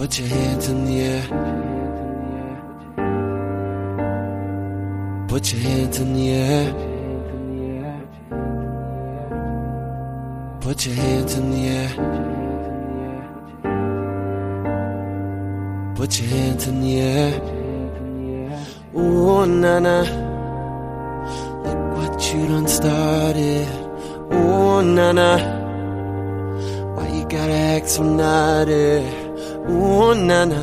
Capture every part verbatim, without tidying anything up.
Put your hands in the air. Put your hands in the air. Put your hands in the air. Put your hands in the air. Ooh, na-na. Look what you done started. Ooh, na-na. Why you gotta act so naughty? Ooh, na-na.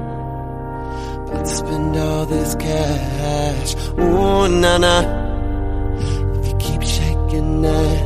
About to spend all this cash. Ooh, na-na. If you keep shaking that.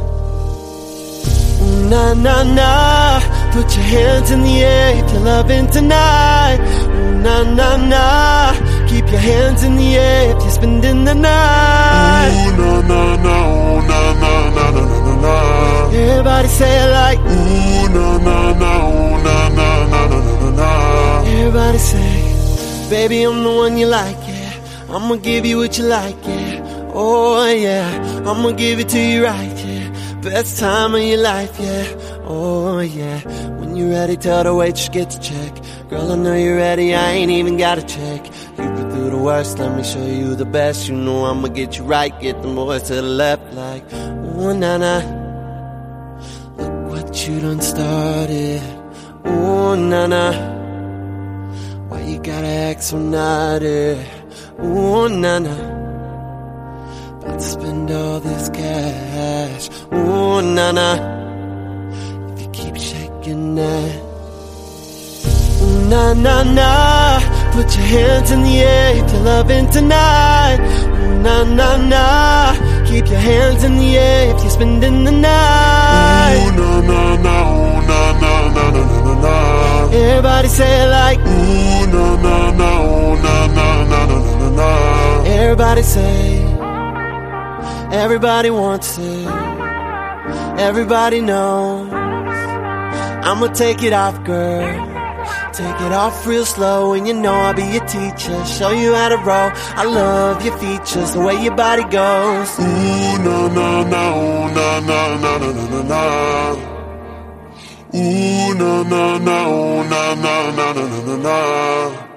Ooh, na-na-na. Put your hands in the air if you're loving tonight. Ooh, na-na-na. Keep your hands in the air if you're spending the night. Ooh, na-na-na. Ooh, na-na-na-na-na-na. Everybody say it like. Ooh, na-na-na. Ooh, na-na-na-na-na-na. Everybody say, baby, I'm the one you like, yeah. I'ma give you what you like, yeah. Oh, yeah. I'ma give it to you right, yeah. Best time of your life, yeah. Oh, yeah. When you're ready, tell the waitress get the check. Girl, I know you're ready, I ain't even gotta check. You've been through the worst, let me show you the best. You know I'ma get you right, get the boys to the left like, ooh, na-na. Look what you done started. Ooh, na-na. Why you gotta act so naughty? Ooh, na-na. About to spend all this cash. Ooh, na-na. If you keep shaking that. Ooh, na-na-na. Put your hands in the air if you're loving tonight. Ooh, na-na-na. Keep your hands in the air if you're spending the night. Ooh, na-na-na. Ooh, na-na-na-na-na-na. Everybody say it like. Ooh, na-na-na. Ooh, na-na-na-na-na-na. Everybody say. Everybody wants it. Everybody knows. I'ma take it off, girl. Take it off real slow, and you know I'll be your teacher. Show you how to roll. I love your features, the way your body goes. Ooh, na-na-na. Ooh, na-na-na-na-na-na. Ooh, na-na-na. Ooh, na-na-na-na-na-na.